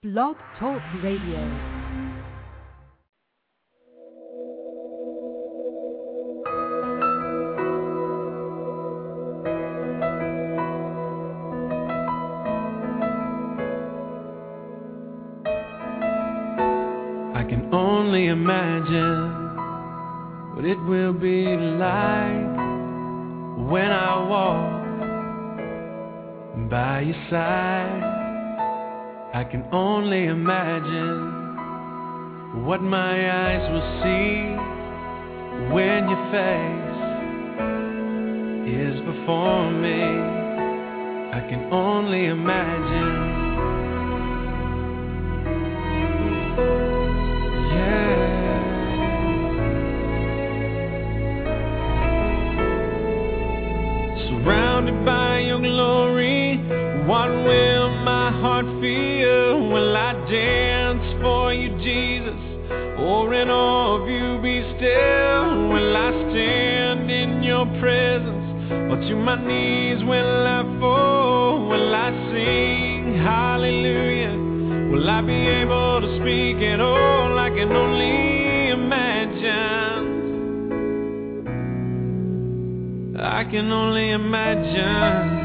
Blog Talk Radio. I can only imagine what it will be like when I walk by your side. I can only imagine what my eyes will see when your face is before me. I can only imagine. Surrounded by your glory, what will my heart feel? Will I dance for you, Jesus? Or in awe of you be still? Will I stand in your presence? Or to my knees will I fall? Will I sing hallelujah? Will I be able to speak at all? I can only imagine. I can only imagine.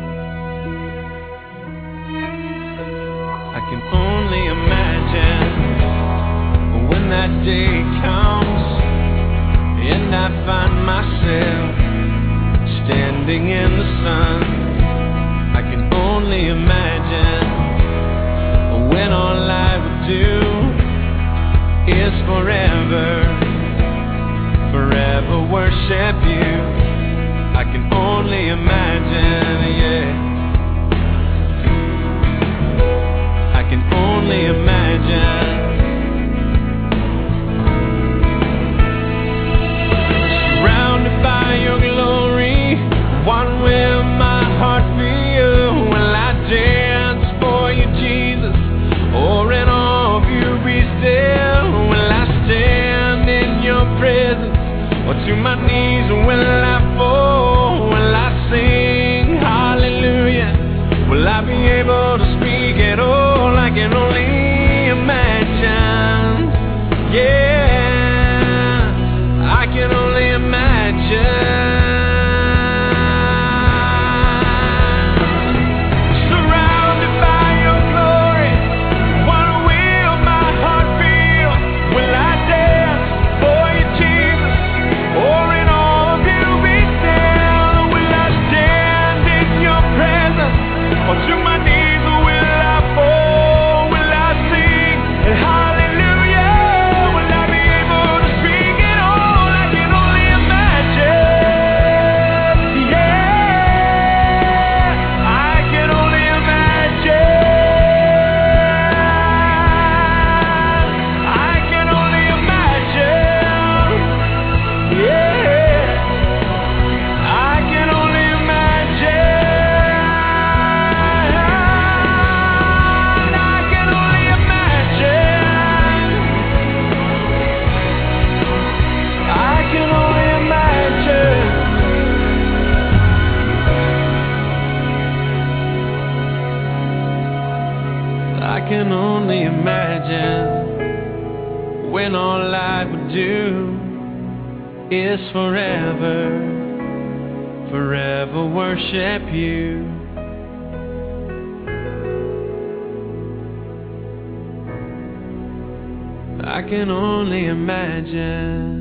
I can only imagine when that day comes and I find myself standing in the sun. I can only imagine when all I would do is forever worship you. I can only imagine, yeah. I can only imagine. Surrounded by your glory, what will my heart feel? Will I dance for you, Jesus? Or in awe of you be still? Will I stand in your presence? Or to my knees will I fall? Will I sing hallelujah? Will I be able to speak at all? I can only imagine. Yeah, I can only imagine. I can only imagine when all I would do is forever worship you. I can only imagine.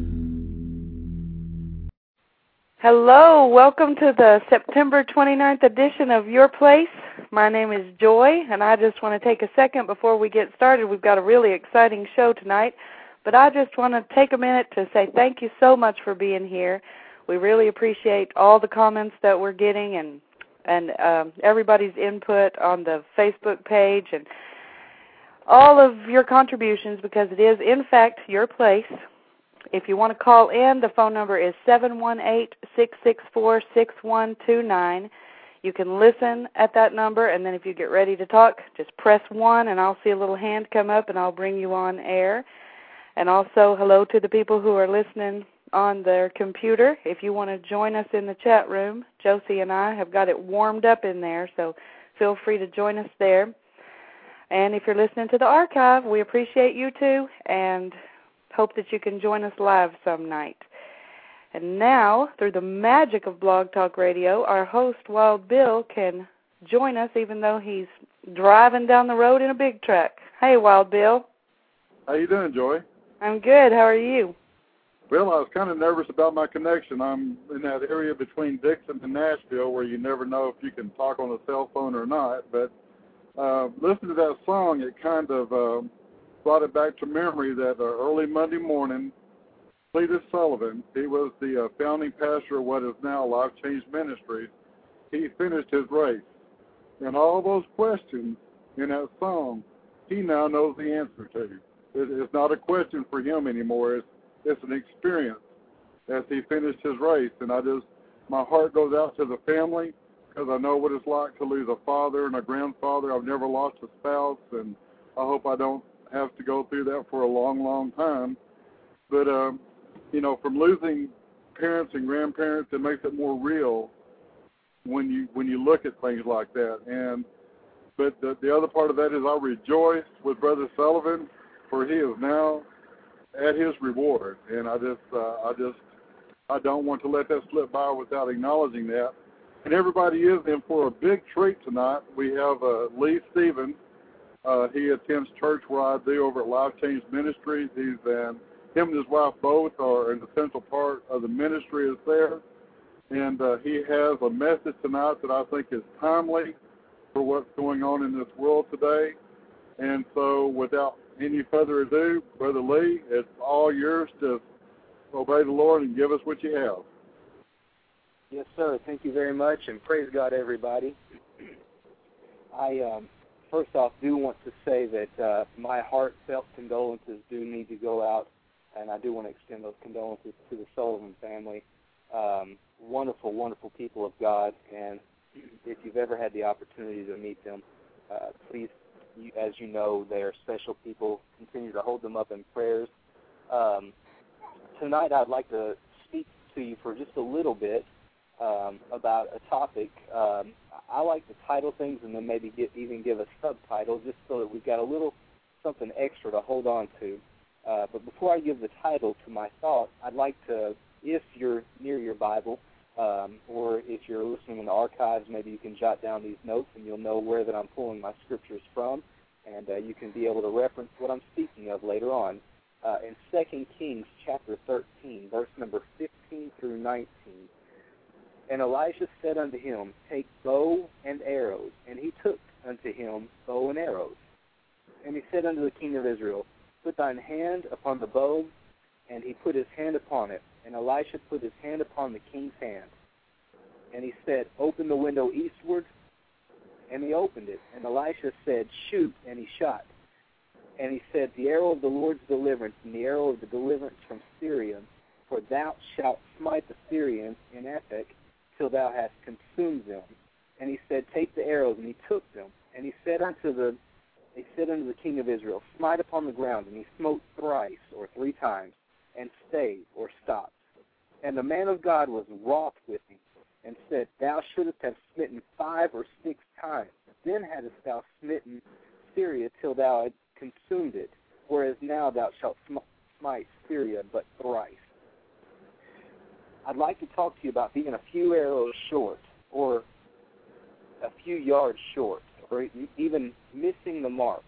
Hello, welcome to the September 29th edition of Your Place. My name is Joy, and I just want to take a second before we get started. We've got a really exciting show tonight, but I just want to take a minute to say thank you so much for being here. We really appreciate all the comments that we're getting and everybody's input on the Facebook page and all of your contributions, because it is, in fact, your place. If you want to call in, the phone number is 718-664-6129. You can listen at that number, and then if you get ready to talk, just press 1, and I'll see a little hand come up, and I'll bring you on air. And also, hello to the people who are listening on their computer. If you want to join us in the chat room, Josie and I have got it warmed up in there, so feel free to join us there. And if you're listening to the archive, we appreciate you too and hope that you can join us live some night. And now, through the magic of Blog Talk Radio, our host, Wild Bill, can join us even though he's driving down the road in a big truck. Hey, Wild Bill. How you doing, Joy? I'm good. How are you? Well, I was kind of nervous about my connection. I'm in that area between Dixon and Nashville where you never know if you can talk on a cell phone or not. But listening to that song, it kind of brought it back to memory that early Monday morning, Cletus Sullivan, he was the founding pastor of what is now Life Change Ministries. He finished his race. And all those questions in that song, he now knows the answer to. It's not a question for him anymore. It's an experience as he finished his race. And my heart goes out to the family because I know what it's like to lose a father and a grandfather. I've never lost a spouse, and I hope I don't have to go through that for a long, long time. But, from losing parents and grandparents, it makes it more real when you look at things like that. But the other part of that is I rejoice with Brother Sullivan, for he is now at his reward. And I don't want to let that slip by without acknowledging that. And everybody is in for a big treat tonight. We have Lee Stevens. He attends church where I do over at Life Change Ministries. Him and his wife both are an essential part of the ministry is there. And he has a message tonight that I think is timely for what's going on in this world today. And so without any further ado, Brother Lee, it's all yours to obey the Lord and give us what you have. Yes, sir. Thank you very much, and praise God, everybody. I, first off, do want to say that my heartfelt condolences do need to go out, and I do want to extend those condolences to the Sullivan family. Wonderful, wonderful people of God, and if you've ever had the opportunity to meet them, please, as you know, they are special people. Continue to hold them up in prayers. Tonight I'd like to speak to you for just a little bit about a topic. I like to title things and then maybe even give a subtitle just so that we've got a little something extra to hold on to. But before I give the title to my thought, I'd like to, if you're near your Bible, or if you're listening in the archives, maybe you can jot down these notes and you'll know where that I'm pulling my scriptures from, and you can be able to reference what I'm speaking of later on. In 2 Kings chapter 13, verse number 15 through 19, and Elisha said unto him, Take bow and arrows. And he took unto him bow and arrows. And he said unto the king of Israel, Put thine hand upon the bow. And he put his hand upon it. And Elisha put his hand upon the king's hand. And he said, Open the window eastward. And he opened it. And Elisha said, Shoot. And he shot. And he said, The arrow of the Lord's deliverance, and the arrow of the deliverance from Syria, for thou shalt smite the Syrians in Aphek, till thou hast consumed them. And he said, Take the arrows, and he took them. And he said unto the king of Israel, Smite upon the ground. And he smote thrice, or 3 times, and stayed, or stopped. And the man of God was wroth with him, and said, Thou shouldest have smitten 5 or 6 times. Then hadst thou smitten Syria till thou had consumed it, whereas now thou shalt smite Syria but thrice. I'd like to talk to you about being a few arrows short, or a few yards short, or even missing the mark.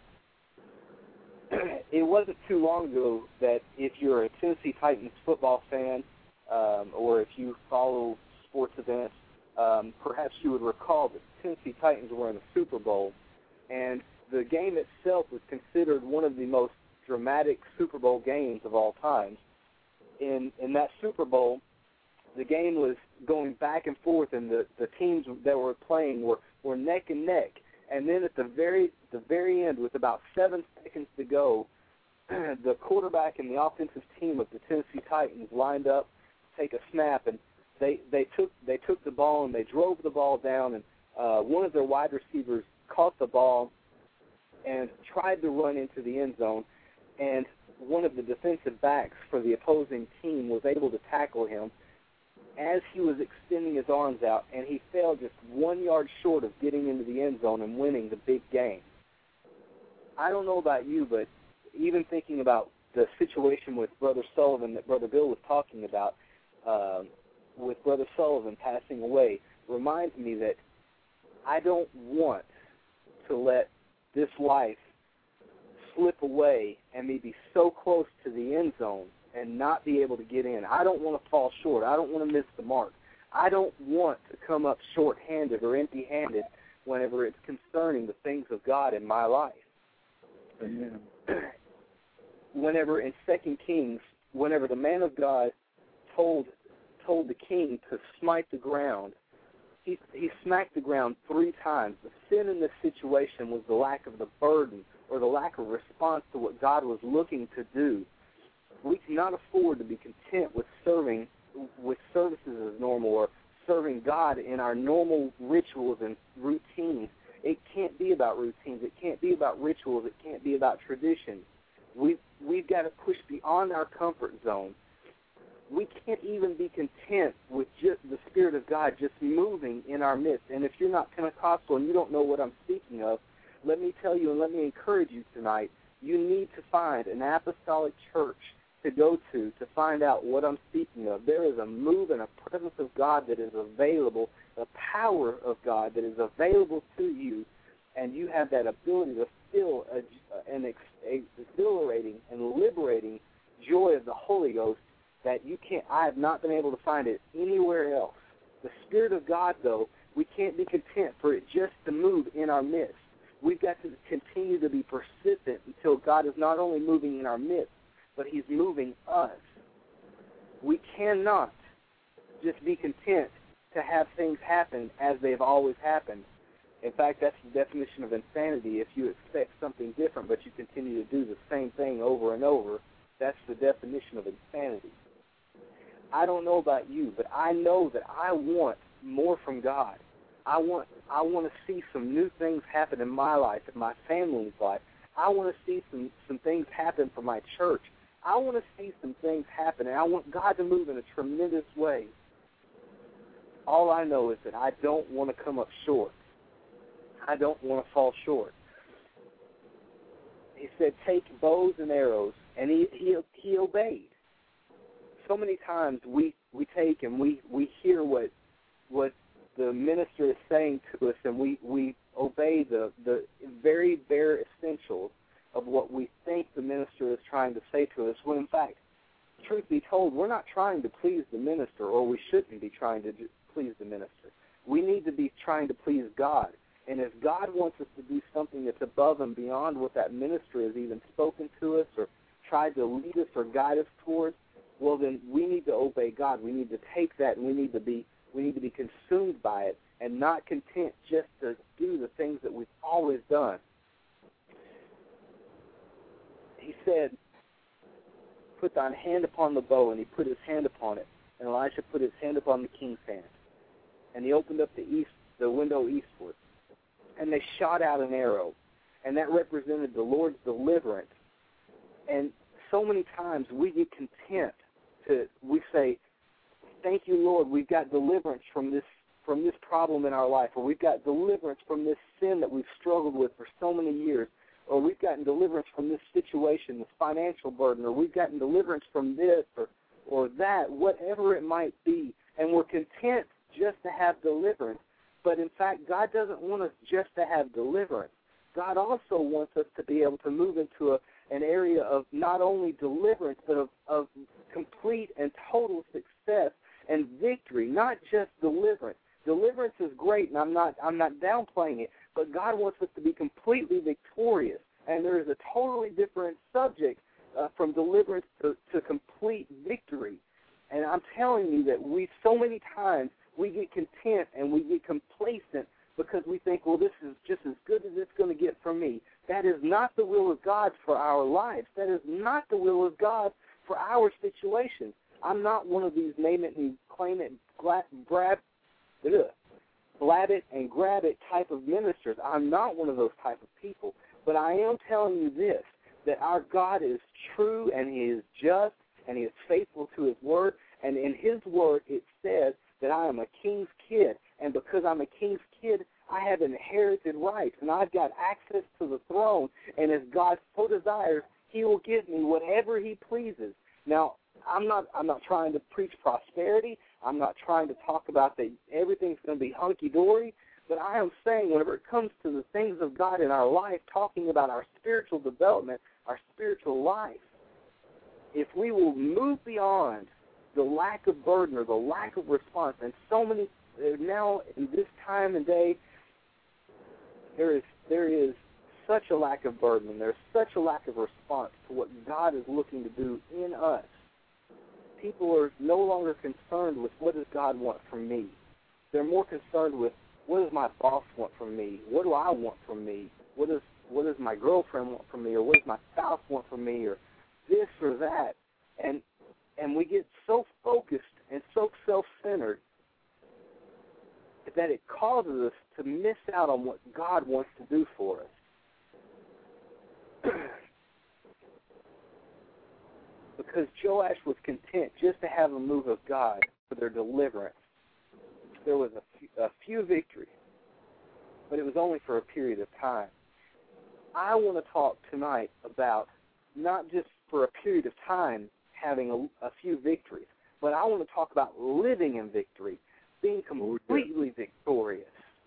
It wasn't too long ago that if you're a Tennessee Titans football fan, or if you follow sports events, perhaps you would recall that the Tennessee Titans were in the Super Bowl, and the game itself was considered one of the most dramatic Super Bowl games of all time. In that Super Bowl, the game was going back and forth, and the teams that were playing were neck and neck. And then at the very end, with about 7 seconds to go, the quarterback and the offensive team of the Tennessee Titans lined up to take a snap, and they took the ball and they drove the ball down, and one of their wide receivers caught the ball and tried to run into the end zone, and one of the defensive backs for the opposing team was able to tackle him as he was extending his arms out, and he fell just 1 yard short of getting into the end zone and winning the big game. I don't know about you, but even thinking about the situation with Brother Sullivan that Brother Bill was talking about, with Brother Sullivan passing away, reminds me that I don't want to let this life slip away and me be so close to the end zone and not be able to get in. I don't want to fall short. I don't want to miss the mark. I don't want to come up short-handed or empty-handed whenever it's concerning the things of God in my life. Amen. Whenever in 2 Kings, whenever the man of God told the king to smite the ground, he smacked the ground 3 times. The sin in this situation was the lack of the burden or the lack of response to what God was looking to do. We cannot afford to be content with serving with services as normal or serving God in our normal rituals and routines. It can't be about routines. It can't be about rituals. It can't be about traditions. We've got to push beyond our comfort zone. We can't even be content with just the Spirit of God just moving in our midst. And if you're not Pentecostal and you don't know what I'm speaking of, let me tell you and let me encourage you tonight, you need to find an apostolic church to go to find out what I'm speaking of. There is a move and a presence of God that is available, a power of God that is available to you, and you have that ability to feel an exhilarating and liberating joy of the Holy Ghost that you can't. I have not been able to find it anywhere else. The Spirit of God, though, we can't be content for it just to move in our midst. We've got to continue to be persistent until God is not only moving in our midst, but He's moving us. We cannot just be content to have things happen as they've always happened. In fact, that's the definition of insanity. If you expect something different but you continue to do the same thing over and over, that's the definition of insanity. I don't know about you, but I know that I want more from God. I want to see some new things happen in my life, in my family's life. I want to see some things happen for my church. I want to see some things happen, and I want God to move in a tremendous way. All I know is that I don't want to come up short. I don't want to fall short. He said, take bows and arrows, and he obeyed. So many times we take and we hear what the minister is saying to us, and we obey the very bare essentials of what we think the minister is trying to say to us, when in fact, truth be told, we're not trying to please the minister, or we shouldn't be trying to please the minister. We need to be trying to please God. And if God wants us to do something that's above and beyond what that minister has even spoken to us or tried to lead us or guide us towards, well, then we need to obey God. We need to take that, and we need to be consumed by it and not content just to do the things that we've always done. He said, put thine hand upon the bow, and he put his hand upon it. And Elisha put his hand upon the king's hand. And he opened up the window eastward. And they shot out an arrow. And that represented the Lord's deliverance. And so many times we get content we say, thank you, Lord, we've got deliverance from this problem in our life, or we've got deliverance from this sin that we've struggled with for so many years, or we've gotten deliverance from this situation, this financial burden, or we've gotten deliverance from this or that, whatever it might be, and we're content just to have deliverance. But in fact, God doesn't want us just to have deliverance. God also wants us to be able to move into an area of not only deliverance, but of complete and total success and victory, not just deliverance. Deliverance is great, and I'm not downplaying it, but God wants us to be completely victorious, and there is a totally different subject from deliverance to complete victory. And I'm telling you that so many times we get content and we get complacent because we think, well, this is just as good as it's going to get from me. That is not the will of God for our lives. That is not the will of God for our situation. I'm not one of these name it and claim it, blab it and grab it type of ministers. I'm not one of those type of people. But I am telling you this, that our God is true and He is just and He is faithful to His word. And in His word it says that I am a king's kid. And because I'm a king's kid, I have inherited rights, and I've got access to the throne, and as God so desires, he will give me whatever he pleases. Now, I'm not trying to preach prosperity. I'm not trying to talk about that everything's going to be hunky-dory, but I am saying whenever it comes to the things of God in our life, talking about our spiritual development, our spiritual life, if we will move beyond the lack of burden or the lack of response, and so many now in this time and day, there is such a lack of burden, and there's such a lack of response to what God is looking to do in us. People are no longer concerned with what does God want from me. They're more concerned with what does my boss want from me? What do I want from me? What does my girlfriend want from me? Or what does my spouse want from me? Or this or that. And we get so focused and so self-centered that it causes us to miss out on what God wants to do for us. Because Joash was content just to have a move of God for their deliverance. There was a few victories, but it was only for a period of time. I want to talk tonight about not just for a period of time having a few victories, but I want to talk about living in victory, being completely victorious.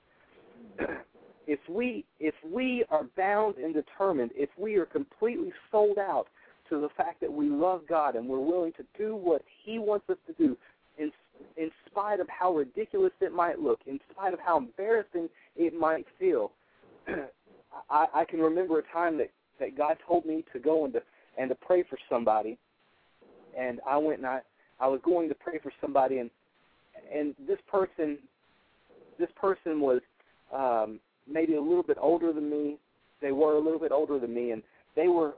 If we are bound and determined, if we are completely sold out to the fact that we love God and we're willing to do what he wants us to do, in spite of how ridiculous it might look, in spite of how embarrassing it might feel. I can remember a time that God told me to go and to pray for somebody, and I went and I was going to pray for somebody, and this person was maybe a little bit older than me. They were a little bit older than me, and they were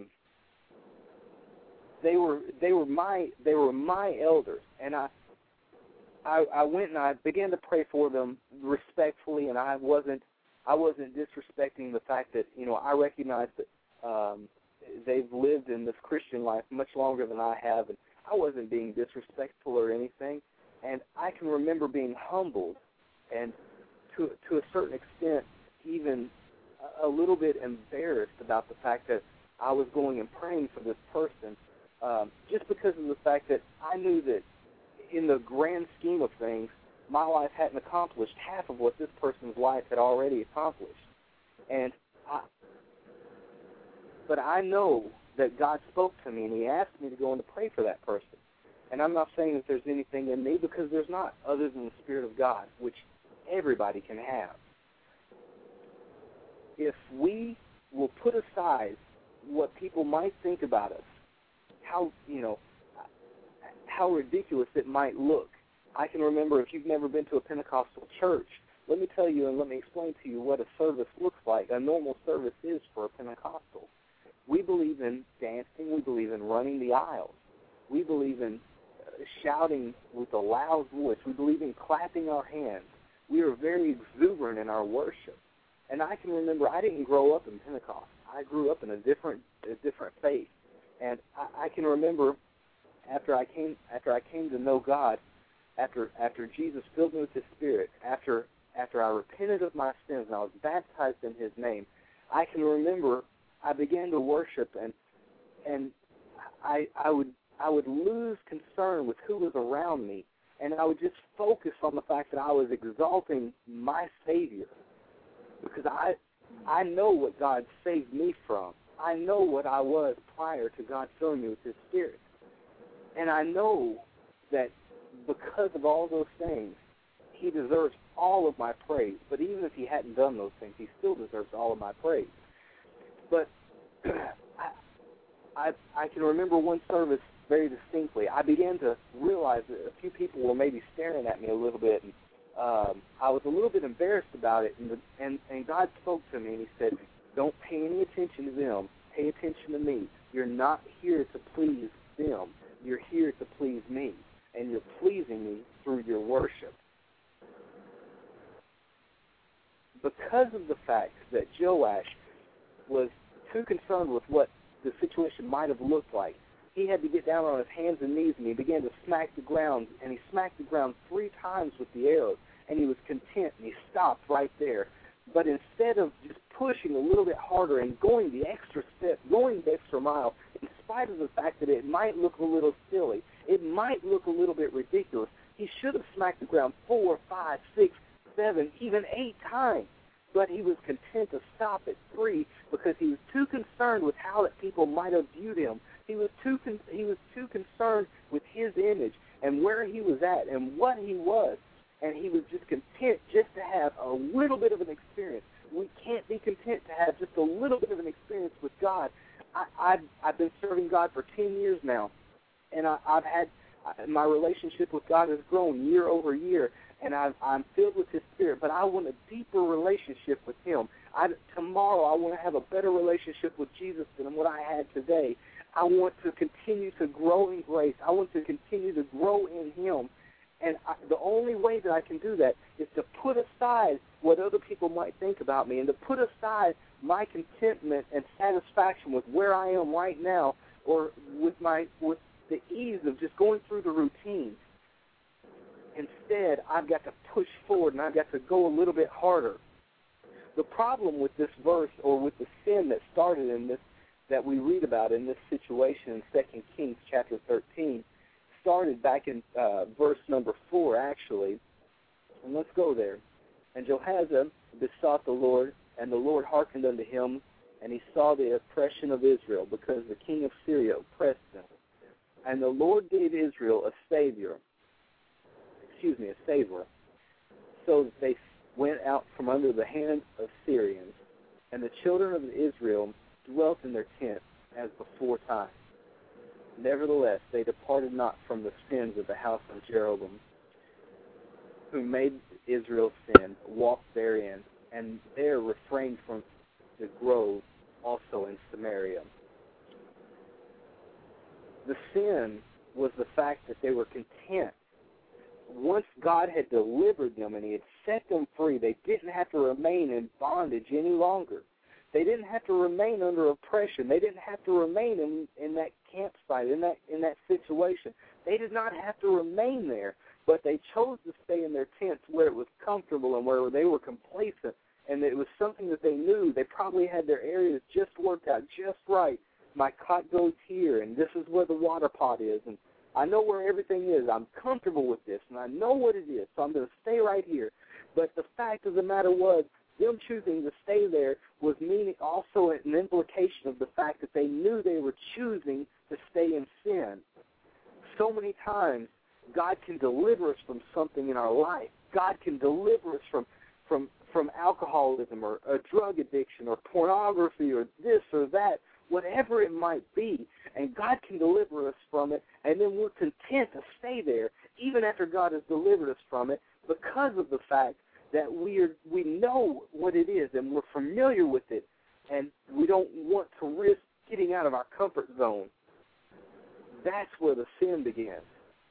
my elders, and I went and I began to pray for them respectfully, and I wasn't disrespecting the fact that, you know, I recognize that they've lived in this Christian life much longer than I have, and I wasn't being disrespectful or anything. And I can remember being humbled and to a certain extent even a little bit embarrassed about the fact that I was going and praying for this person, just because of the fact that I knew that in the grand scheme of things, my life hadn't accomplished half of what this person's life had already accomplished. But I know that God spoke to me, and he asked me to go and to pray for that person. And I'm not saying that there's anything in me, because there's not, other than the Spirit of God, which everybody can have. If we will put aside what people might think about us, how ridiculous it might look. I can remember, if you've never been to a Pentecostal church, let me tell you and let me explain to you what a service looks like, a normal service is for a Pentecostal. We believe in dancing. We believe in running the aisles. We believe in shouting with a loud voice. We believe in clapping our hands. We are very exuberant in our worship. And I can remember, I didn't grow up in Pentecost. I grew up in a different faith. And I can remember, after I came to know God, after Jesus filled me with his Spirit, after I repented of my sins and I was baptized in his name, I can remember I began to worship, and I would lose concern with who was around me, and I would just focus on the fact that I was exalting my Savior, because I know what God saved me from. I know what I was prior to God filling me with his Spirit. And I know that because of all those things, he deserves all of my praise. But even if he hadn't done those things, he still deserves all of my praise. But I can remember one service very distinctly. I began to realize that a few people were maybe staring at me a little bit, and I was a little bit embarrassed about it. And God spoke to me, and he said, "Don't pay any attention to them. Pay attention to me. You're not here to please them. You're here to please me, and you're pleasing me through your worship." Because of the fact that Joash was too concerned with what the situation might have looked like, he had to get down on his hands and knees, and he began to smack the ground, and he smacked the ground 3 times with the arrows, and he was content, and he stopped right there. But instead of just pushing a little bit harder and going the extra step, going the extra mile, in spite of the fact that it might look a little silly, it might look a little bit ridiculous, he should have smacked the ground 4, 5, 6, 7, even 8 times. But he was content to stop at 3 because he was too concerned with how that people might have viewed him. He was too concerned with his image and where he was at and what he was. And he was just content just to have a little bit of an experience. We can't be content to have just a little bit of an experience with God. I've been serving God for 10 years now, and my relationship with God has grown year over year, and I'm filled with His Spirit, but I want a deeper relationship with Him. Tomorrow I want to have a better relationship with Jesus than what I had today. I want to continue to grow in grace. I want to continue to grow in Him. And the only way that I can do that is to put aside what other people might think about me and to put aside my contentment and satisfaction with where I am right now or with the ease of just going through the routine. Instead, I've got to push forward and I've got to go a little bit harder. The problem with this verse or with the sin that started in this, that we read about in this situation in 2 Kings chapter 13, started back in verse number 4, actually. And let's go there. And Jehoahaz besought the Lord, and the Lord hearkened unto him, and he saw the oppression of Israel, because the king of Syria oppressed them. And the Lord gave Israel a savior, so that they went out from under the hand of Syrians. And the children of Israel dwelt in their tents as before time. Nevertheless, they departed not from the sins of the house of Jeroboam, who made Israel sin, walked therein, and there refrained from the grove also in Samaria. The sin was the fact that they were content. Once God had delivered them and He had set them free, they didn't have to remain in bondage any longer. They didn't have to remain under oppression. They didn't have to remain in that campsite, in that situation. They did not have to remain there, but they chose to stay in their tents where it was comfortable and where they were complacent, and it was something that they knew. They probably had their areas just worked out just right. My cot goes here, and this is where the water pot is, and I know where everything is. I'm comfortable with this, and I know what it is, so I'm going to stay right here. But the fact of the matter was, them choosing to stay there was meaning also an implication of the fact that they knew they were choosing to stay in sin. So many times, God can deliver us from something in our life. God can deliver us from alcoholism or a drug addiction or pornography or this or that, whatever it might be. And God can deliver us from it, and then we're content to stay there even after God has delivered us from it because of the fact that we know what it is and we're familiar with it, and we don't want to risk getting out of our comfort zone. That's where the sin begins.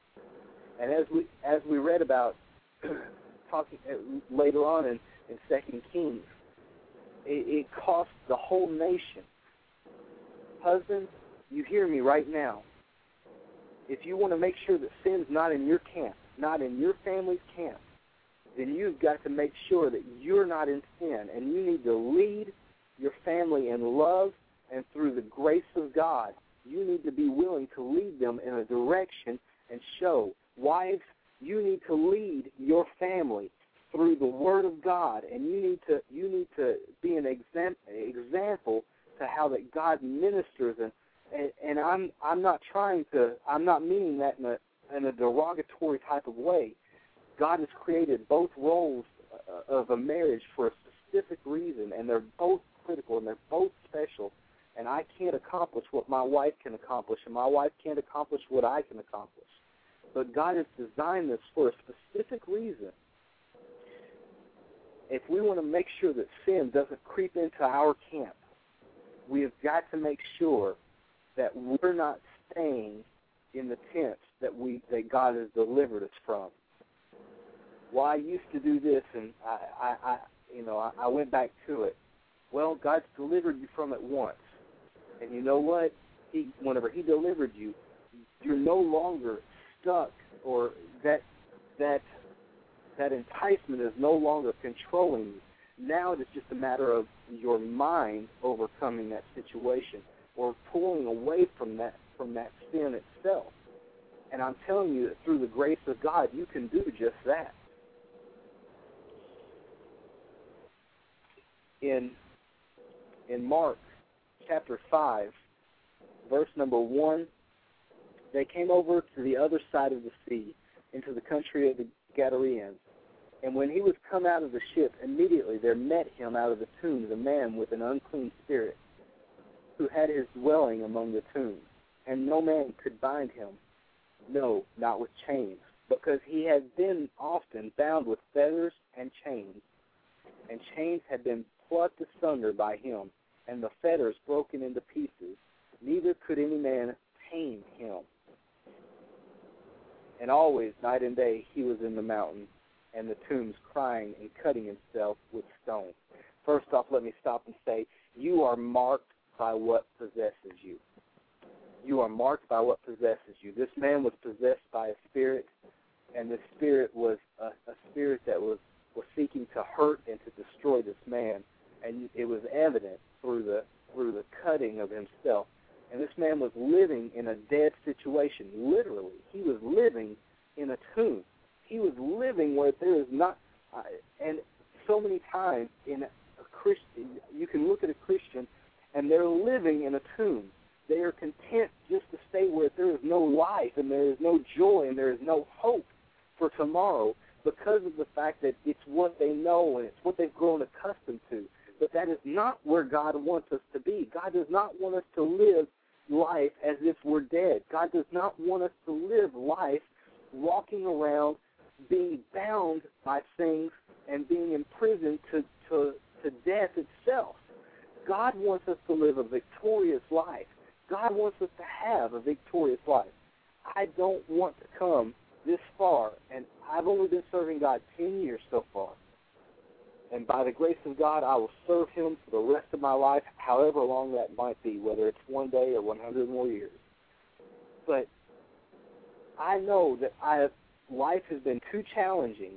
And as we read about talking later on in 2 Kings, it cost the whole nation. Husbands, you hear me right now. If you want to make sure that sin's not in your camp, not in your family's camp, then you've got to make sure that you're not in sin, and you need to lead your family in love and through the grace of God. You need to be willing to lead them in a direction and show. Wives, you need to lead your family through the Word of God, and you need to be an example to how that God ministers. And I'm not meaning that in a derogatory type of way. God has created both roles of a marriage for a specific reason, and they're both critical and they're both special. And I can't accomplish what my wife can accomplish, and my wife can't accomplish what I can accomplish. But God has designed this for a specific reason. If we want to make sure that sin doesn't creep into our camp, we have got to make sure that we're not staying in the tents that God has delivered us from. Well, I used to do this, and I went back to it. Well, God's delivered you from it once, and you know what? Whenever He delivered you, you're no longer stuck, or that That enticement is no longer controlling you. Now it is just a matter of your mind overcoming that situation or pulling away from that sin itself. And I'm telling you that through the grace of God, you can do just that. In Mark chapter 5, verse number 1, they came over to the other side of the sea, into the country of the Gadarenes. And when he was come out of the ship, immediately there met him out of the tombs a man with an unclean spirit, who had his dwelling among the tombs. And no man could bind him, no, not with chains, because he had been often bound with fetters and chains had been plucked asunder by him, and the fetters broken into pieces. Neither could any man tame him. And always, night and day, he was in the mountain and the tombs, crying and cutting himself with stones. First off, let me stop and say, you are marked by what possesses you. You are marked by what possesses you. This man was possessed by a spirit, and this spirit was a spirit that was seeking to hurt and to destroy this man, and it was evident through the cutting of himself. And this man was living in a dead situation. Literally, he was living in a tomb. He was living where there is not, and so many times in a Christian, you can look at a Christian, and they're living in a tomb. They are content just to stay where there is no life, and there is no joy, and there is no hope for tomorrow because of the fact that it's what they know and it's what they've grown accustomed to. But that is not where God wants us to be. God does not want us to live life as if we're dead. God does not want us to live life walking around being bound by things and being imprisoned to death itself. God wants us to live a victorious life. God wants us to have a victorious life. I don't want to come this far, and I've only been serving God 10 years so far. And by the grace of God, I will serve him for the rest of my life, however long that might be, whether it's one day or 100 more years. But I know that life has been too challenging,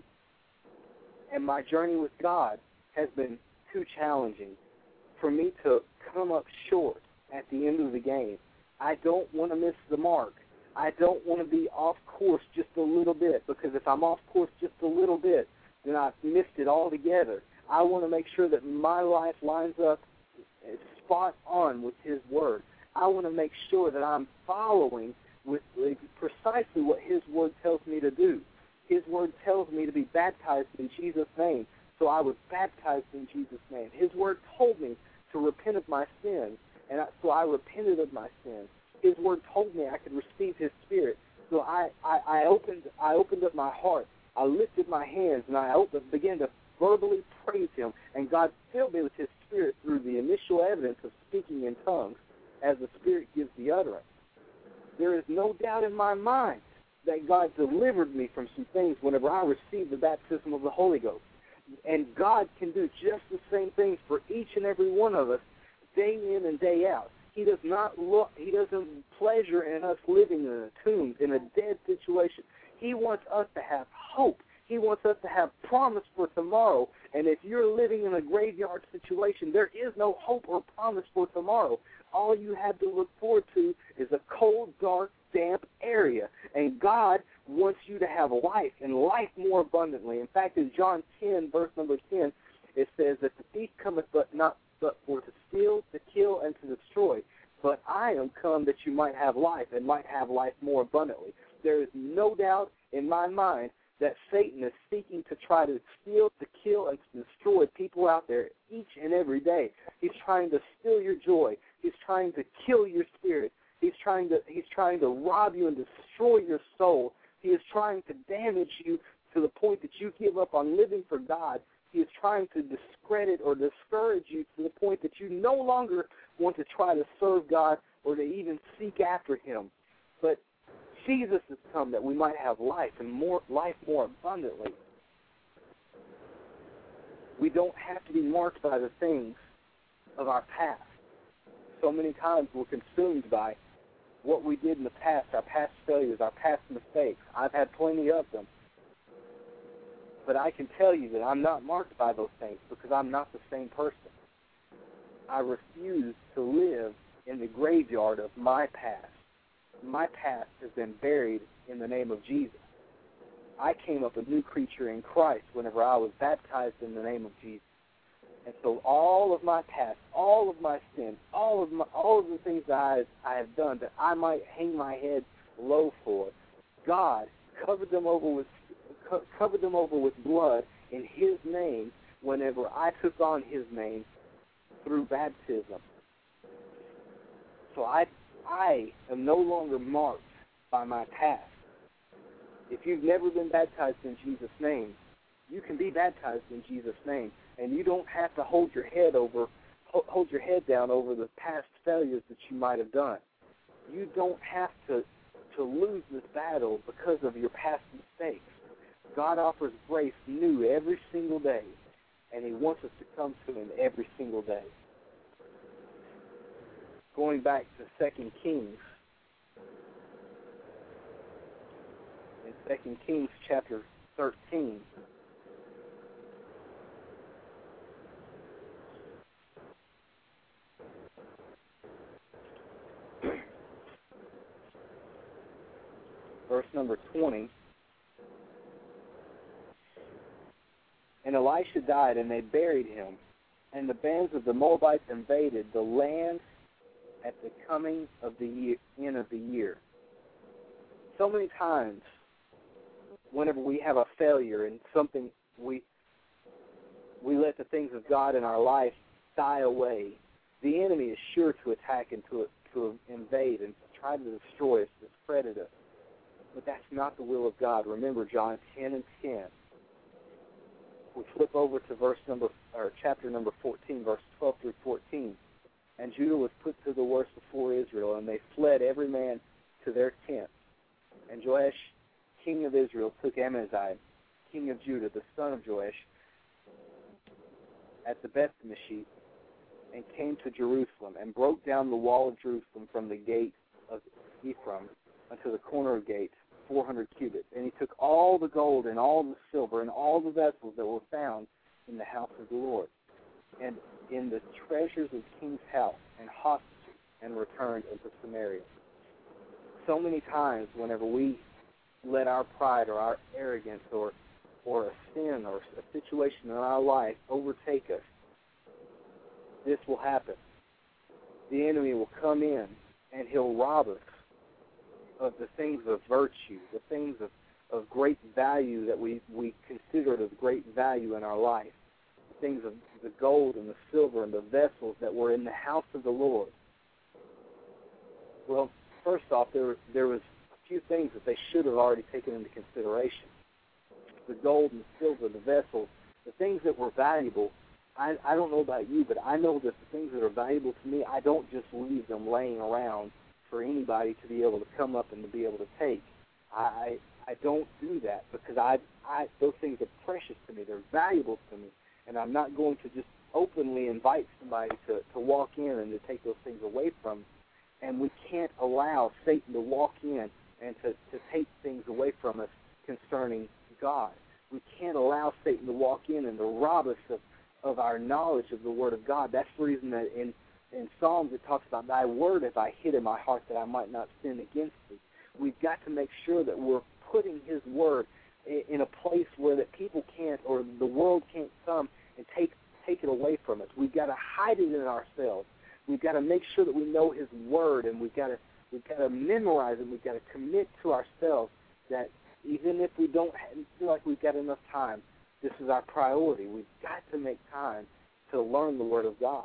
and my journey with God has been too challenging for me to come up short at the end of the game. I don't want to miss the mark. I don't want to be off course just a little bit, because if I'm off course just a little bit, then I've missed it altogether. I want to make sure that my life lines up spot on with his word. I want to make sure that I'm following with precisely what his word tells me to do. His word tells me to be baptized in Jesus' name, so I was baptized in Jesus' name. His word told me to repent of my sins, and so I repented of my sins. His word told me I could receive his spirit, so I opened up my heart. I lifted my hands, and I began to verbally praise him, and God filled me with his spirit through the initial evidence of speaking in tongues as the Spirit gives the utterance. There is no doubt in my mind that God delivered me from some things whenever I received the baptism of the Holy Ghost. And God can do just the same things for each and every one of us day in and day out. He doesn't pleasure in us living in a tomb, in a dead situation. He wants us to have hope. He wants us to have promise for tomorrow. And if you're living in a graveyard situation, there is no hope or promise for tomorrow. All you have to look forward to is a cold, dark, damp area. And God wants you to have life, and life more abundantly. In fact, in John 10, verse number 10, it says that the thief cometh not for to steal, to kill, and to destroy. But I am come that you might have life, and might have life more abundantly. There is no doubt in my mind that Satan is seeking to try to steal, to kill, and to destroy people out there each and every day. He's trying to steal your joy. He's trying to kill your spirit. He's trying to rob you and destroy your soul. He is trying to damage you to the point that you give up on living for God. He is trying to discredit or discourage you to the point that you no longer want to try to serve God or to even seek after him. But Jesus has come that we might have life, and life more abundantly. We don't have to be marked by the things of our past. So many times we're consumed by what we did in the past, our past failures, our past mistakes. I've had plenty of them. But I can tell you that I'm not marked by those things because I'm not the same person. I refuse to live in the graveyard of my past. My past has been buried in the name of Jesus. I came up a new creature in Christ whenever I was baptized in the name of Jesus. And so all of my past, all of my sins, all of the things that I have done that I might hang my head low for, God covered them over with blood in His name whenever I took on His name through baptism. So I am no longer marked by my past. If you've never been baptized in Jesus' name, you can be baptized in Jesus' name, and you don't have to hold your head down over the past failures that you might have done. You don't have to lose this battle because of your past mistakes. God offers grace new every single day, and He wants us to come to Him every single day. Going back to 2 Kings, in 2 Kings chapter 13, verse number 20, and Elisha died, and they buried him, and the bands of the Moabites invaded the land at the coming of the end of the year. So many times, whenever we have a failure in something, we let the things of God in our life die away. The enemy is sure to attack and to invade and to try to destroy us, discredit us. But that's not the will of God. Remember John 10:10. We flip over to chapter number 14, verse 12 through 14. And Judah was put to the worst before Israel, and they fled every man to their tent. And Joash, king of Israel, took Amaziah, king of Judah, the son of Joash, at the Beth-Meshech, and came to Jerusalem, and broke down the wall of Jerusalem from the gate of Ephraim unto the corner of gate, 400 cubits. And he took all the gold and all the silver and all the vessels that were found in the house of the Lord, and in the treasures of the king's house, and hostages, and returned into Samaria. So many times, whenever we let our pride or our arrogance or a sin or a situation in our life overtake us, this will happen. The enemy will come in, and he'll rob us of the things of virtue, the things of great value that we considered of great value in our life, the things of the gold and the silver and the vessels that were in the house of the Lord. Well, first off, there was a few things that they should have already taken into consideration. The gold and the silver, the vessels, the things that were valuable. I don't know about you, but I know that the things that are valuable to me, I don't just leave them laying around for anybody to be able to come up and to be able to take. I don't do that because those things are precious to me. They're valuable to me, and I'm not going to just openly invite somebody to walk in and to take those things away from me. And we can't allow Satan to walk in and to take things away from us concerning God. We can't allow Satan to walk in and to rob us of our knowledge of the Word of God. That's the reason that in Psalms it talks about, thy word have I hid in my heart that I might not sin against thee. We've got to make sure that we're putting His Word in a place where that people can't, or the world can't come and take it away from us. We've got to hide it in ourselves. We've got to make sure that we know His Word, and we've got to memorize it. We've got to commit to ourselves that even if we don't feel like we've got enough time, this is our priority. We've got to make time to learn the Word of God.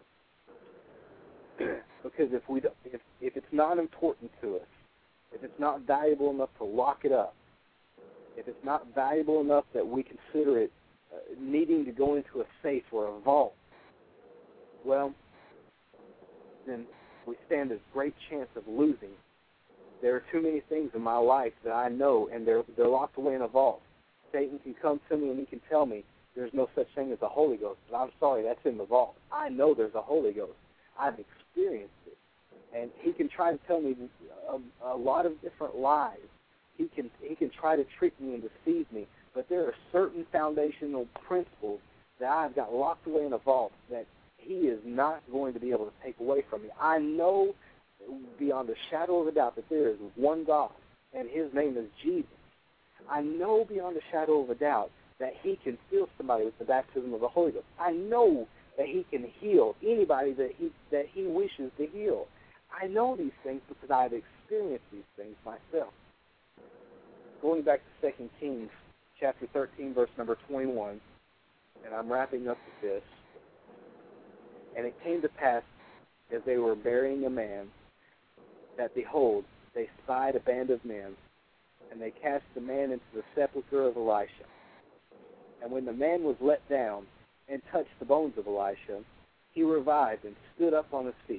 Because if it's not important to us, if it's not valuable enough to lock it up, if it's not valuable enough that we consider it needing to go into a safe or a vault, well, then we stand a great chance of losing. There are too many things in my life that I know, and they're locked away in a vault. Satan can come to me and he can tell me there's no such thing as the Holy Ghost, but I'm sorry, that's in the vault. I know there's a Holy Ghost. I've experienced it. And he can try to tell me a lot of different lies. He can try to trick me and deceive me, but there are certain foundational principles that I've got locked away in a vault that he is not going to be able to take away from me. I know beyond a shadow of a doubt that there is one God, and his name is Jesus. I know beyond a shadow of a doubt that he can fill somebody with the baptism of the Holy Ghost. I know that he can heal anybody that he wishes to heal. I know these things because I've experienced these things myself. Going back to 2 Kings chapter 13, verse number 21, and I'm wrapping up with this. And it came to pass, as they were burying a man, that, behold, they spied a band of men, and they cast the man into the sepulchre of Elisha. And when the man was let down and touched the bones of Elisha, he revived and stood up on his feet.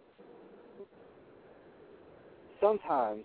Sometimes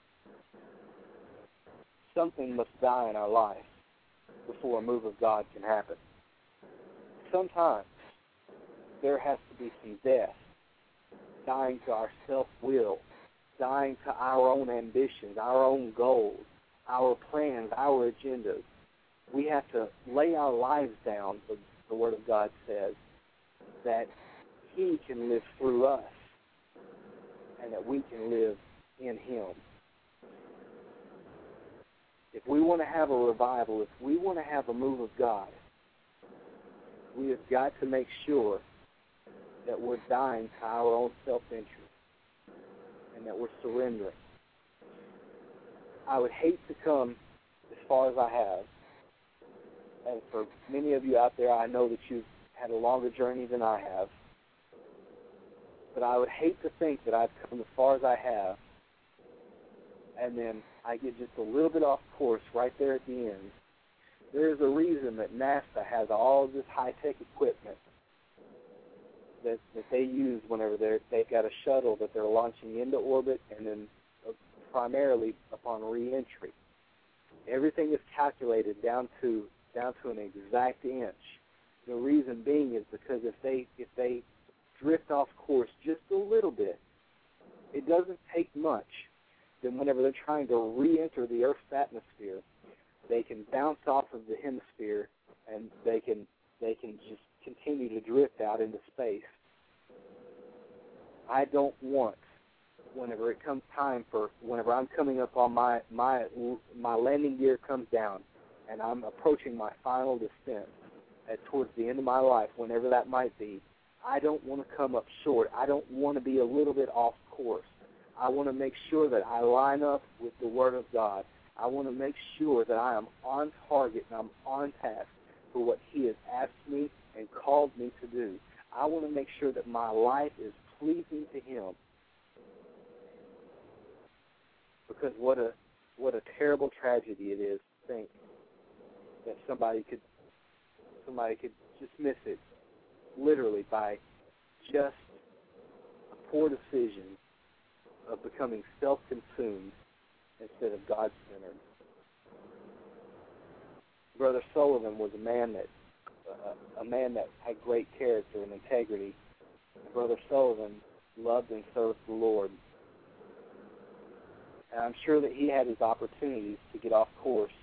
something must die in our life before a move of God can happen. Sometimes there has to be some death, dying to our self-will, dying to our own ambitions, our own goals, our plans, our agendas. We have to lay our lives down, the Word of God says, that he can live through us and that we can live in him. If we want to have a revival, if we want to have a move of God, we have got to make sure that we're dying to our own self-interest and that we're surrendering. I would hate to come as far as I have. And for many of you out there, I know that you've had a longer journey than I have. But I would hate to think that I've come as far as I have, and then I get just a little bit off course right there at the end. There's a reason that NASA has all of this high-tech equipment that they use whenever they've got a shuttle that they're launching into orbit and then primarily upon re-entry. Everything is calculated down to an exact inch. The reason being is because if they drift off course just a little bit, it doesn't take much. Then whenever they're trying to re-enter the Earth's atmosphere, they can bounce off of the hemisphere and they can just continue to drift out into space. I don't want, whenever it comes time whenever I'm coming up on my landing gear comes down and I'm approaching my final descent towards the end of my life, whenever that might be, I don't want to come up short. I don't want to be a little bit off course. I want to make sure that I line up with the Word of God. I want to make sure that I am on target and I'm on task for what he has asked me and called me to do. I want to make sure that my life is pleasing to him. Because what a terrible tragedy it is to think that somebody could dismiss it literally by just a poor decision of becoming self-consumed instead of God-centered. Brother Sullivan was a man that had great character and integrity. Brother Sullivan loved and served the Lord. And I'm sure that he had his opportunities to get off course.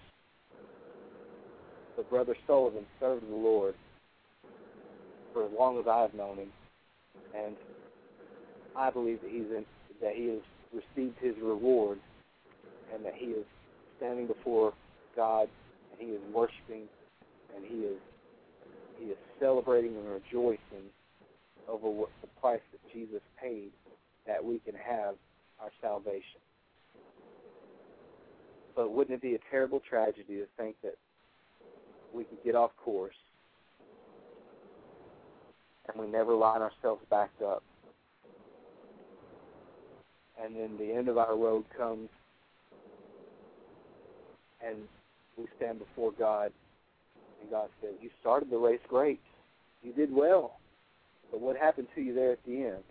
But Brother Sullivan served the Lord for as long as I've known him. And I believe that he has received his reward and that he is standing before God and he is worshiping and he is celebrating and rejoicing over what the price that Jesus paid that we can have our salvation. But wouldn't it be a terrible tragedy to think that we could get off course and we never line ourselves back up? And then the end of our road comes and we stand before God and God says, you started the race great. You did well. But what happened to you there at the end?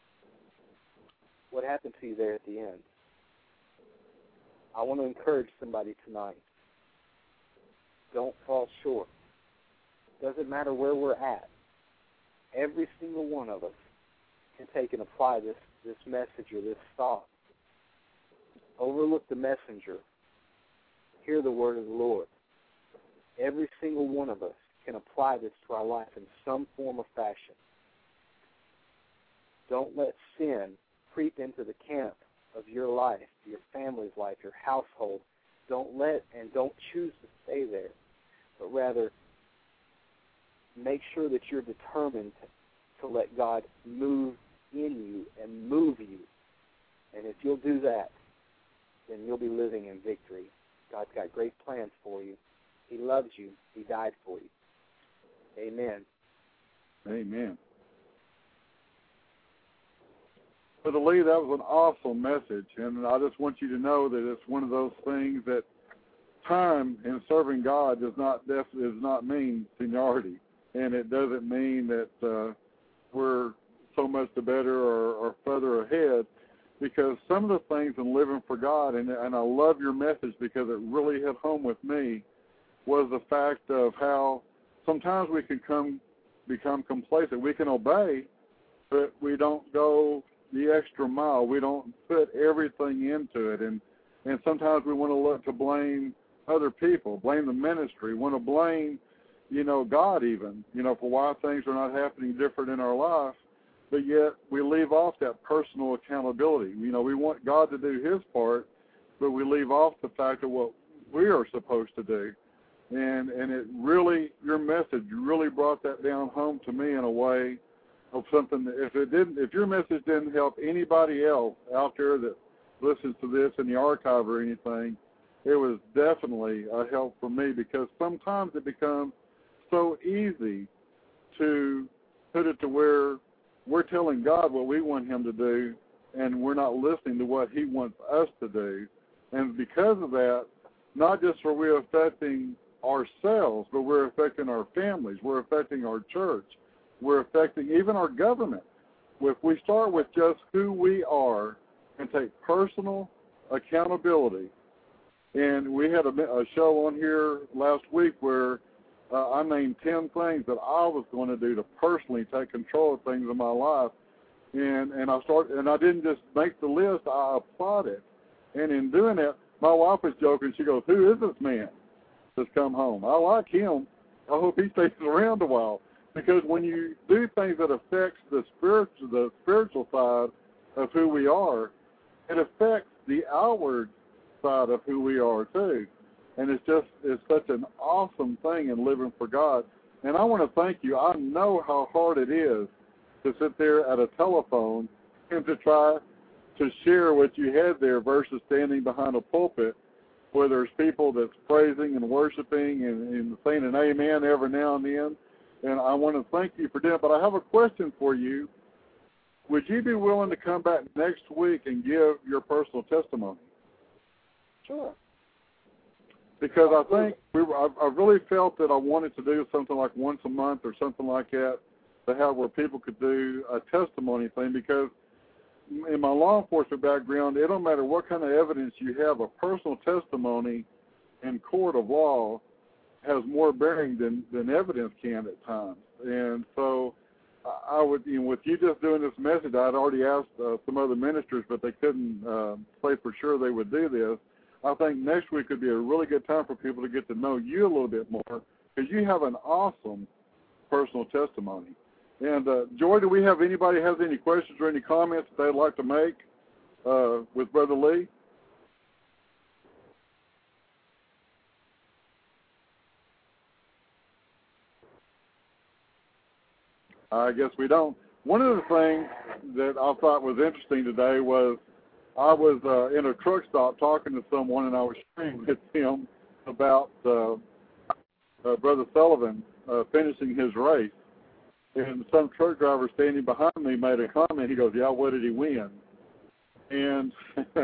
What happened to you there at the end? I want to encourage somebody tonight. Don't fall short. Doesn't matter where we're at. Every single one of us can take and apply this message or this thought. Overlook the messenger. Hear the word of the Lord. Every single one of us can apply this to our life in some form or fashion. Don't let sin creep into the camp of your life, your family's life, your household. Don't let and don't choose to stay there, but rather make sure that you're determined to let God move in you and move you. And if you'll do that, then you'll be living in victory. God's got great plans for you. He loves you. He died for you. Amen. Amen. Brother Lee, that was an awesome message, and I just want you to know that it's one of those things that time in serving God does not mean seniority, and it doesn't mean that we're so much the better or further ahead, because some of the things in living for God, and I love your message because it really hit home with me, was the fact of how sometimes we can become complacent. We can obey, but we don't go the extra mile. We don't put everything into it, and sometimes we want to look to blame other people, blame the ministry, want to blame, God even, for why things are not happening different in our life, but yet we leave off that personal accountability. We want God to do His part, but we leave off the fact of what we are supposed to do. And it really, your message really brought that down home to me in a way of something that if your message didn't help anybody else out there that listens to this in the archive or anything, it was definitely a help for me, because sometimes it becomes so easy to put it to where we're telling God what we want Him to do, and we're not listening to what He wants us to do. And because of that, not just are we affecting ourselves, but we're affecting our families, we're affecting our church, we're affecting even our government. If we start with just who we are and take personal accountability, and we had a show on here last week where I named 10 things that I was going to do to personally take control of things in my life, and I didn't just make the list, I applied it. And in doing it, my wife was joking. She goes, "Who is this man that's come home? I like him. I hope he stays around a while." Because when you do things that affects the spiritual side of who we are, it affects the outward side of who we are too. And it's such an awesome thing in living for God. And I want to thank you. I know how hard it is to sit there at a telephone and to try to share what you had there versus standing behind a pulpit where there's people that's praising and worshiping and saying an amen every now and then. And I want to thank you for that. But I have a question for you. Would you be willing to come back next week and give your personal testimony? Sure. Because I think I really felt that I wanted to do something like once a month or something like that, to have where people could do a testimony thing. Because in my law enforcement background, it don't matter what kind of evidence you have, a personal testimony in court of law has more bearing than evidence can at times. And so I would, with you just doing this message, I'd already asked some other ministers, but they couldn't say for sure they would do this. I think next week would be a really good time for people to get to know you a little bit more, because you have an awesome personal testimony. And Joy, do we have anybody has any questions or any comments that they'd like to make with Brother Lee? I guess we don't. One of the things that I thought was interesting today was I was in a truck stop talking to someone, and I was sharing with him about Brother Sullivan finishing his race. And some truck driver standing behind me made a comment. He goes, "Yeah, what did he win?" And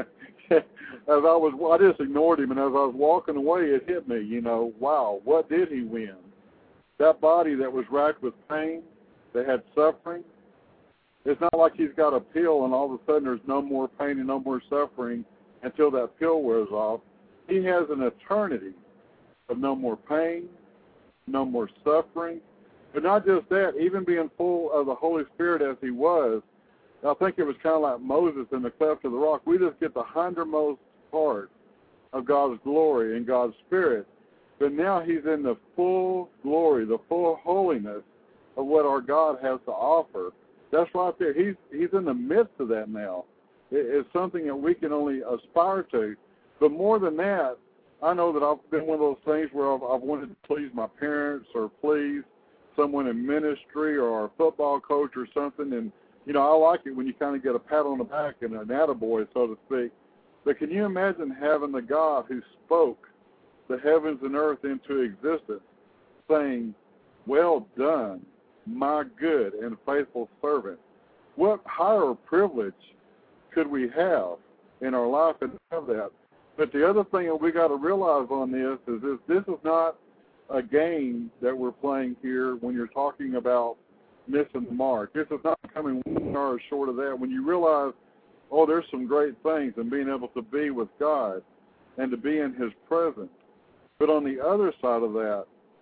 I just ignored him. And as I was walking away, it hit me, wow, what did he win? That body that was racked with pain, that had suffering, it's not like he's got a pill and all of a sudden there's no more pain and no more suffering until that pill wears off. He has an eternity of no more pain, no more suffering. But not just that, even being full of the Holy Spirit as he was, I think it was kind of like Moses in the cleft of the rock. We just get the hindermost part of God's glory and God's Spirit. but now he's in the full glory, the full holiness of what our God has to offer. That's right there. He's in the midst of that now. It's something that we can only aspire to. But more than that, I know that I've been one of those things where I've wanted to please my parents or please someone in ministry or a football coach or something. And, you know, I like it when you kind of get a pat on the back and an attaboy, so to speak. But can you imagine having the God who spoke the heavens and earth into existence saying, "Well done, my good and faithful servant"? What higher privilege could we have in our life and have that? But the other thing that we got to realize on this is this is not a game that we're playing here when you're talking about missing the mark. This is not coming 1 yard short of that. When you realize, oh, there's some great things in being able to be with God and to be in his presence. But on the other side of that,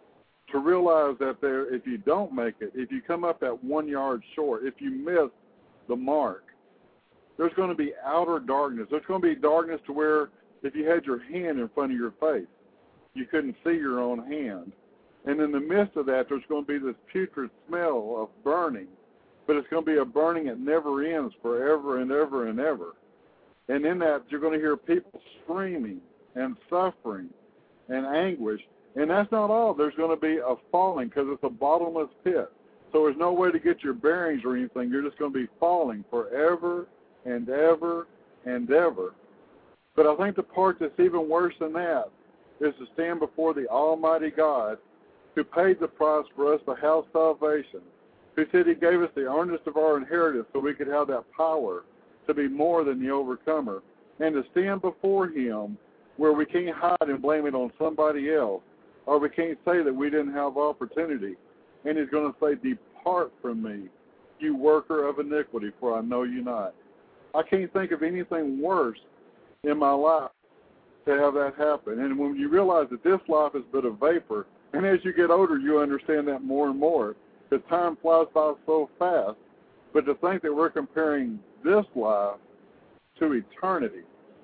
to realize that if you don't make it, if you come up at 1 yard short, if you miss the mark, there's going to be outer darkness. There's going to be darkness to where if you had your hand in front of your face, you couldn't see your own hand. And in the midst of that, there's going to be this putrid smell of burning. But it's going to be a burning that never ends forever and ever and ever. And in that, you're going to hear people screaming and suffering and anguish. And that's not all. There's going to be a falling because it's a bottomless pit. So there's no way to get your bearings or anything. You're just going to be falling forever and ever and ever. But I think the part that's even worse than that is to stand before the Almighty God who paid the price for us to have salvation, who said he gave us the earnest of our inheritance so we could have that power to be more than the overcomer, and to stand before him where we can't hide and blame it on somebody else, or we can't say that we didn't have opportunity. And he's going to say, "Depart from me, you worker of iniquity, for I know you not." I can't think of anything worse in my life to have that happen. And when you realize that this life is but a vapor, and as you get older, you understand that more and more, the time flies by so fast. But to think that we're comparing this life to eternity,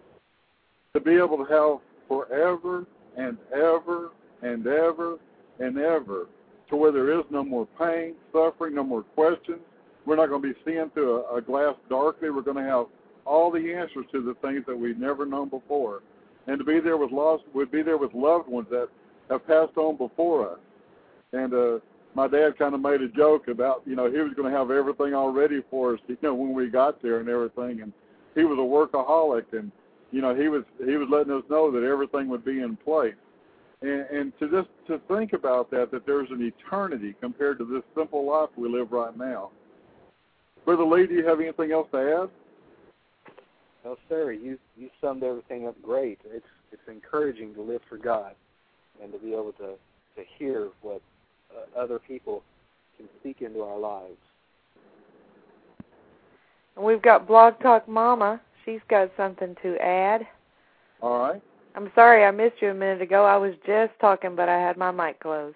to be able to have forever and ever and ever and ever, to where there is no more pain, suffering, no more questions. We're not going to be seeing through a glass darkly. We're going to have all the answers to the things that we've never known before. And to be there with loved ones that have passed on before us. And my dad kind of made a joke about, he was going to have everything all ready for us, when we got there and everything. And he was a workaholic, and, he was letting us know that everything would be in place. And to think about that there's an eternity compared to this simple life we live right now. Brother Lee, do you have anything else to add? No, sir. You summed everything up great. It's encouraging to live for God and to be able to hear what other people can speak into our lives. And we've got Blog Talk Mama. She's got something to add. All right. I'm sorry I missed you a minute ago. I was just talking, but I had my mic closed.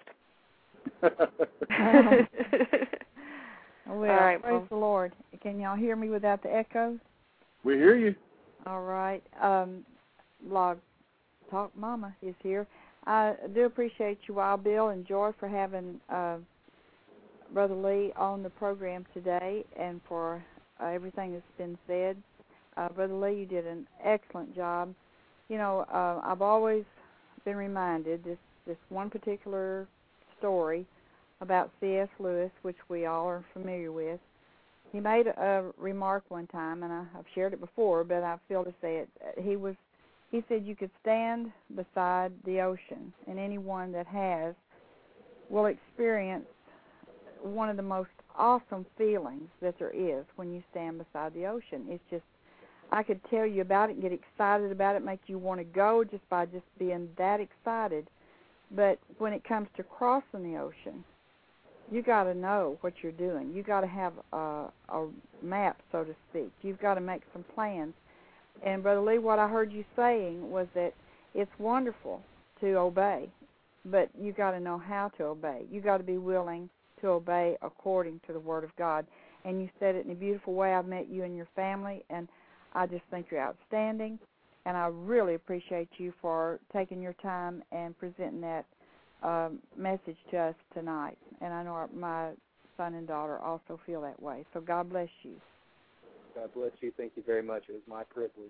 Well, all right, praise the Lord. Can y'all hear me without the echo? We hear you. All right. Blog Talk Mama is here. I do appreciate you, Wild Bill and Joy, for having Brother Lee on the program today and for everything that's been said. Brother Lee, you did an excellent job. I've always been reminded this one particular story about C.S. Lewis, which we all are familiar with. He made a remark one time, and I've shared it before, but I feel to say it. He said you could stand beside the ocean, and anyone that has will experience one of the most awesome feelings that there is when you stand beside the ocean. It's just, I could tell you about it and get excited about it, make you want to go just by just being that excited. But when it comes to crossing the ocean, you got to know what you're doing. You got to have a map, so to speak. You've got to make some plans. And Brother Lee, what I heard you saying was that it's wonderful to obey, but you got to know how to obey. You got to be willing to obey according to the Word of God. And you said it in a beautiful way. I've met you and your family, and I just think you're outstanding. and I really appreciate you for taking your time and presenting that message to us tonight. And I know my son and daughter also feel that way. So God bless you. God bless you. Thank you very much. It was my privilege.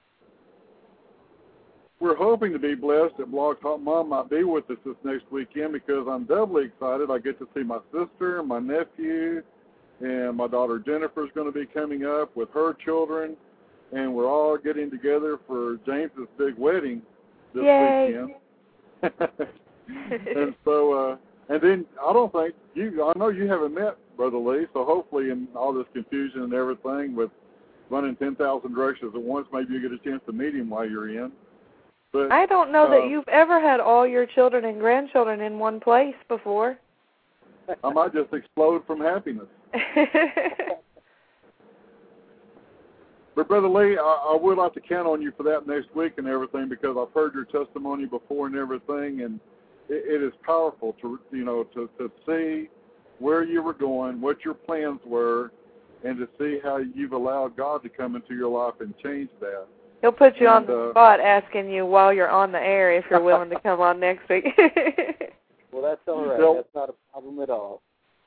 We're hoping to be blessed that Blog Talk Mom might be with us this next weekend because I'm doubly excited. I get to see my sister and my nephew, and my daughter Jennifer's going to be coming up with her children, and we're all getting together for James's big wedding this weekend. And so, and then I know you haven't met Brother Lee, so hopefully in all this confusion and everything with running 10,000 directions at once, maybe you get a chance to meet him while you're in. But I don't know that you've ever had all your children and grandchildren in one place before. I might just explode from happiness. But, Brother Lee, I would like to count on you for that next week and everything because I've heard your testimony before and everything, and it is powerful to see where you were going, what your plans were, and to see how you've allowed God to come into your life and change that. He'll put you on the spot asking you while you're on the air if you're willing to come on next week. Well, that's all right. That's not a problem at all.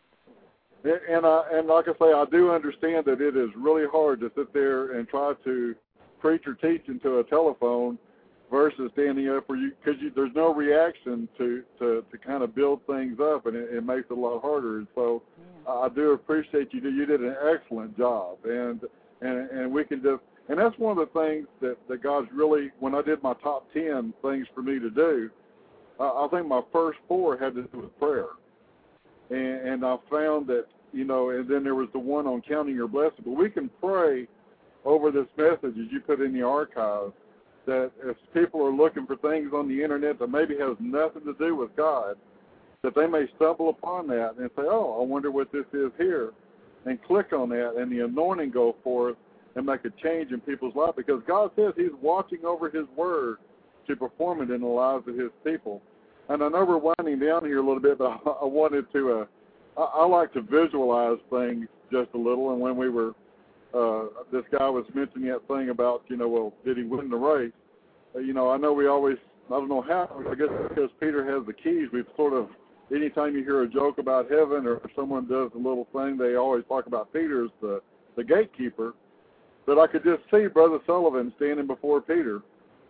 And like I say, I do understand that it is really hard to sit there and try to preach or teach into a telephone versus standing up because there's no reaction to kind of build things up, and it makes it a lot harder. And so I do appreciate you. You did an excellent job, and we can just. And that's one of the things that God's really, when I did my top 10 things for me to do, I think my first 4 had to do with prayer. And I found that, and then there was the one on counting your blessings. But we can pray over this message, as you put in the archive, that if people are looking for things on the Internet that maybe has nothing to do with God, that they may stumble upon that and say, oh, I wonder what this is here, and click on that, and the anointing go forth and make a change in people's lives, because God says He's watching over His word to perform it in the lives of His people. And I know we're winding down here a little bit, but I wanted to, I like to visualize things just a little. And when we were, this guy was mentioning that thing about, well, did he win the race? I know we always, I don't know how, I guess because Peter has the keys, we've sort of, anytime you hear a joke about heaven or someone does a little thing, they always talk about Peter as the gatekeeper. But I could just see Brother Sullivan standing before Peter.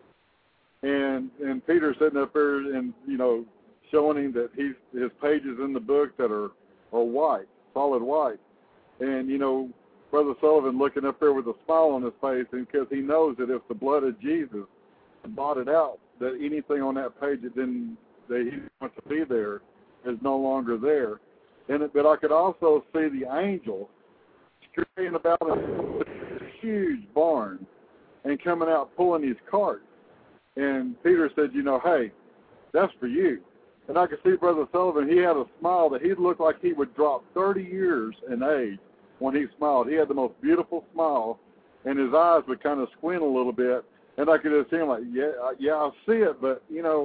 And Peter sitting up there and, showing him that his pages in the book that are white, solid white. And, Brother Sullivan looking up there with a smile on his face, and because he knows that if the blood of Jesus blotted out, that anything on that page that he didn't want to be there is no longer there. But I could also see the angel scurrying about a huge barn and coming out pulling his cart. And Peter said, hey, that's for you. And I could see Brother Sullivan, he had a smile that he looked like he would drop 30 years in age when he smiled. He had the most beautiful smile, and his eyes would kind of squint a little bit. And I could just see him like, yeah, I see it, but,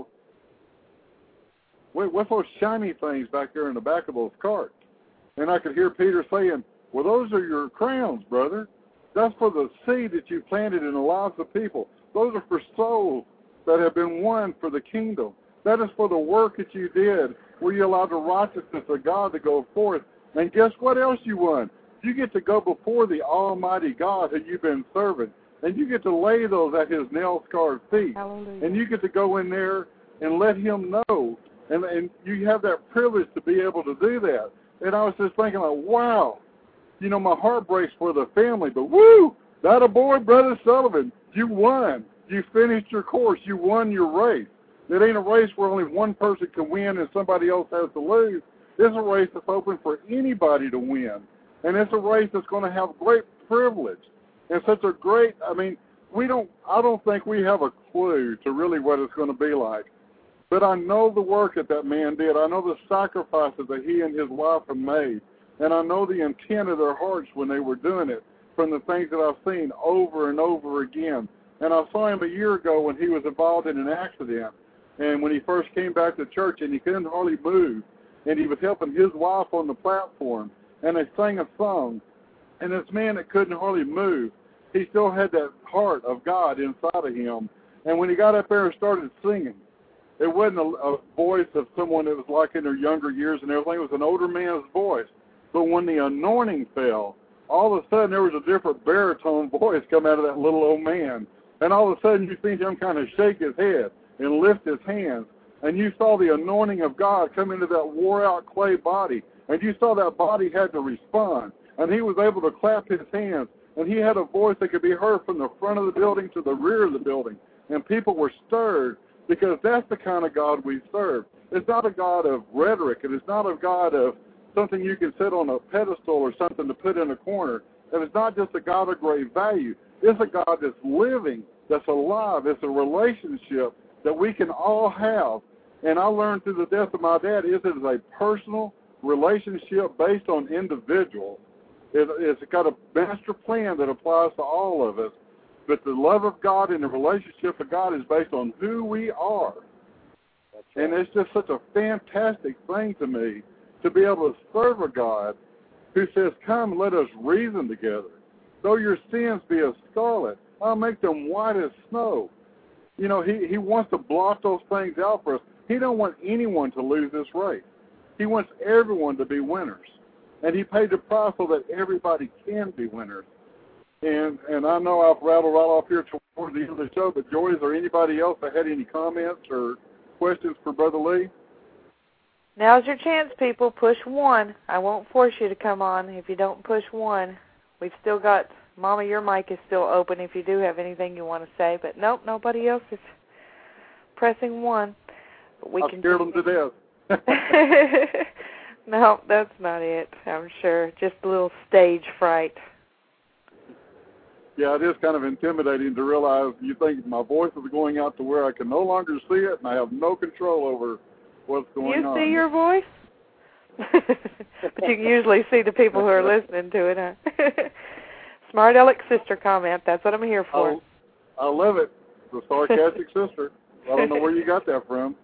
what's those shiny things back there in the back of those carts? And I could hear Peter saying, well, those are your crowns, brother. That's for the seed that you planted in the lives of people. Those are for souls that have been won for the kingdom. That is for the work that you did, where you allowed the righteousness of God to go forth. And guess what else you won? You get to go before the Almighty God who you've been serving, and you get to lay those at His nail-scarred feet. Hallelujah. And you get to go in there and let Him know, and you have that privilege to be able to do that. And I was just thinking, like, wow, my heart breaks for the family, but woo, that a boy, Brother Sullivan, you won. You finished your course. You won your race. It ain't a race where only one person can win and somebody else has to lose. It's a race that's open for anybody to win. And it's a race that's going to have great privilege. And such a great, I don't think we have a clue to really what it's going to be like. But I know the work that man did. I know the sacrifices that he and his wife have made. And I know the intent of their hearts when they were doing it from the things that I've seen over and over again. And I saw him a year ago when he was involved in an accident. And when he first came back to church and he couldn't hardly move. And he was helping his wife on the platform. And they sang a song. And this man that couldn't hardly move, he still had that heart of God inside of him. And when he got up there and started singing, it wasn't a voice of someone that was like in their younger years and everything. It was an older man's voice. But when the anointing fell, all of a sudden there was a different baritone voice come out of that little old man. And all of a sudden you see him kind of shake his head and lift his hands. And you saw the anointing of God come into that wore-out clay body. And you saw that body had to respond. And he was able to clap his hands. And he had a voice that could be heard from the front of the building to the rear of the building. And people were stirred because that's the kind of God we serve. It's not a God of rhetoric. It is not a God of something you can sit on a pedestal or something to put in a corner. And it's not just a God of great value. It's a God that's living, that's alive. It's a relationship that we can all have. And I learned through the death of my dad is it is a personal relationship based on individuals. It's got a master plan that applies to all of us. But the love of God and the relationship of God is based on who we are. That's right. And it's just such a fantastic thing to me to be able to serve a God who says, come, let us reason together. Though your sins be as scarlet, I'll make them white as snow. You know, he wants to blot those things out for us. He don't want anyone to lose this race. He wants everyone to be winners. And he paid the price so that everybody can be winners. And I know I've rattled right off here toward the end of the show, but Joy, is there anybody else that had any comments or questions for Brother Lee? Now's your chance, people. Push 1. I won't force you to come on if you don't push 1. We've still got, Mama, your mic is still open if you do have anything you want to say. But nope, nobody else is pressing 1. I scared them to death. No, that's not it, I'm sure. Just a little stage fright. Yeah, it is kind of intimidating to realize you think my voice is going out to where I can no longer see it, and I have no control over what's going on. You see your voice? But you can usually see the people who are listening to it, huh? Smart Aleck sister comment. That's what I'm here for. I love it. The sarcastic sister. I don't know where you got that from.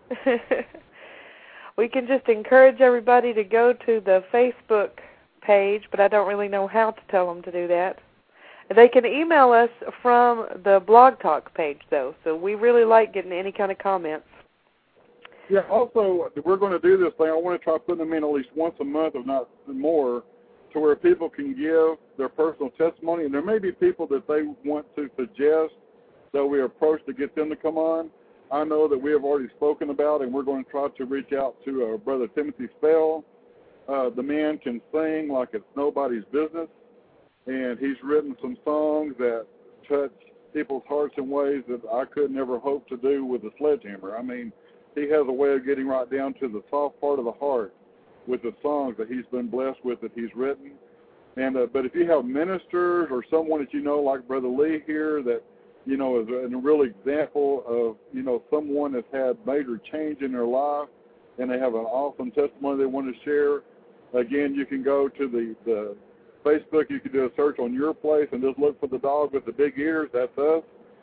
We can just encourage everybody to go to the Facebook page, but I don't really know how to tell them to do that. They can email us from the Blog Talk page, though, so we really like getting any kind of comments. Yeah, also, we're going to do this thing. I want to try putting them in at least once a month, if not more, to where people can give their personal testimony. And there may be people that they want to suggest that we approach to get them to come on. I know that we have already spoken about, and we're going to try to reach out to Brother Timothy Spell. The man can sing like it's nobody's business. And he's written some songs that touch people's hearts in ways that I could never hope to do with a sledgehammer. I mean, he has a way of getting right down to the soft part of the heart with the songs that he's been blessed with that he's written. And but if you have ministers or someone that you know, like Brother Lee here, that, you know, is a real example of, you know, someone that's had major change in their life and they have an awesome testimony they want to share, again, you can go to the Facebook, you can do a search on Your Place and just look for the dog with the big ears. That's us.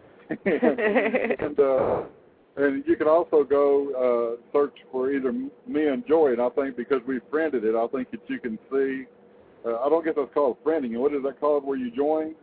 And you can also go search for either me and Joy. And I think because we friended it, I think that you can see. I don't guess that's called friending. What is that called where you join?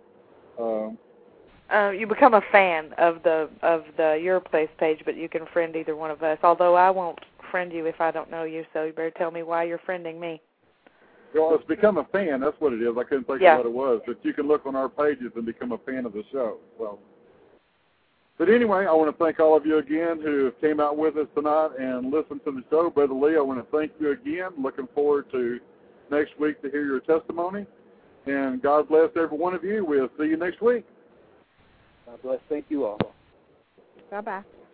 You become a fan of the Your Place page, but you can friend either one of us. Although I won't friend you if I don't know you, so you better tell me why you're friending me. Well, it's become a fan. That's what it is. I couldn't think of what it was. But you can look on our pages and become a fan of the show. So, but anyway, I want to thank all of you again who came out with us tonight and listened to the show. Brother Lee, I want to thank you again. Looking forward to next week to hear your testimony. And God bless every one of you. We'll see you next week. God bless. Thank you all. Bye-bye.